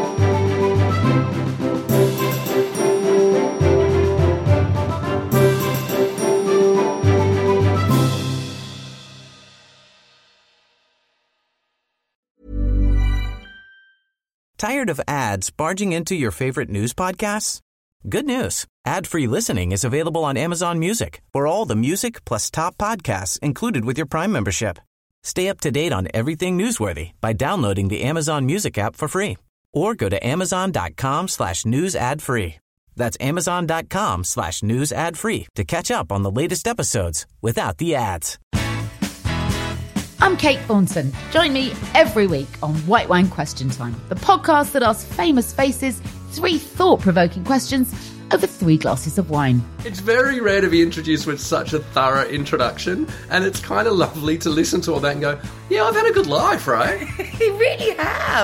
Tired of ads barging into your favorite news podcasts? Good news. Ad-free listening is available on Amazon Music for all the music plus top podcasts included with your Prime membership. Stay up to date on everything newsworthy by downloading the Amazon Music app for free or go to amazon.com/news ad free. That's amazon.com/news ad free to catch up on the latest episodes without the ads. I'm Kate Thornton. Join me every week on White Wine Question Time, the podcast that asks famous faces 3 thought-provoking questions over 3 glasses of wine. It's very rare to be introduced with such a thorough introduction, and it's kind of lovely to listen to all that and go, yeah, I've had a good life, right? You really have.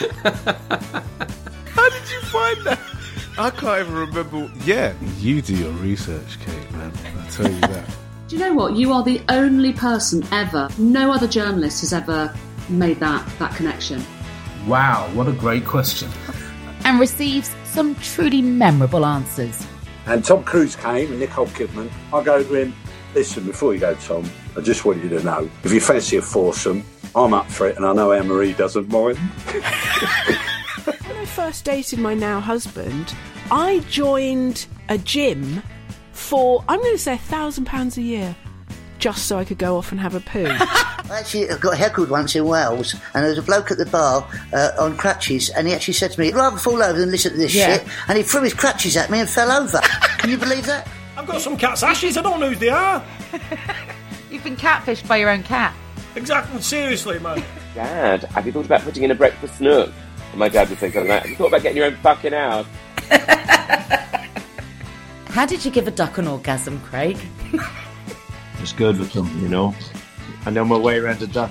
How did you find that? I can't even remember. Yeah, you do your research, Kate, man. I tell you that. Do you know what? You are the only person ever, no other journalist has ever made that connection. Wow, what a great question. And receives some truly memorable answers. And Tom Cruise came and Nicole Kidman. I go to him, listen, before you go, Tom, I just want you to know, if you fancy a foursome, I'm up for it and I know Anne-Marie doesn't mind. When I first dated my now husband, I joined a gym for, I'm going to say £1,000 a year, just so I could go off and have a poo. Actually, I got heckled once in Wales, and there was a bloke at the bar on crutches, and he actually said to me, I'd rather fall over than listen to this shit, and he threw his crutches at me and fell over. Can you believe that? I've got some cat's ashes, I don't know who they are. You've been catfished by your own cat. Exactly, seriously, man. Dad, have you thought about putting in a breakfast nook? And my dad would say something like, have you thought about getting your own fucking house? How did you give a duck an orgasm, Craig? It's good with them, you know. I know my way around a duck.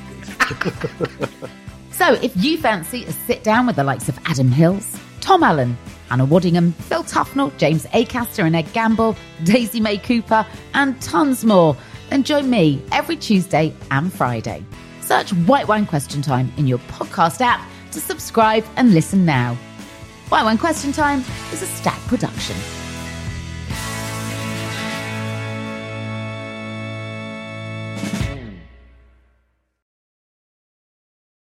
So if you fancy a sit down with the likes of Adam Hills, Tom Allen, Hannah Waddingham, Phil Tufnell, James Acaster and Ed Gamble, Daisy May Cooper, and tons more, then join me every Tuesday and Friday. Search White Wine Question Time in your podcast app to subscribe and listen now. White Wine Question Time is a Stack production.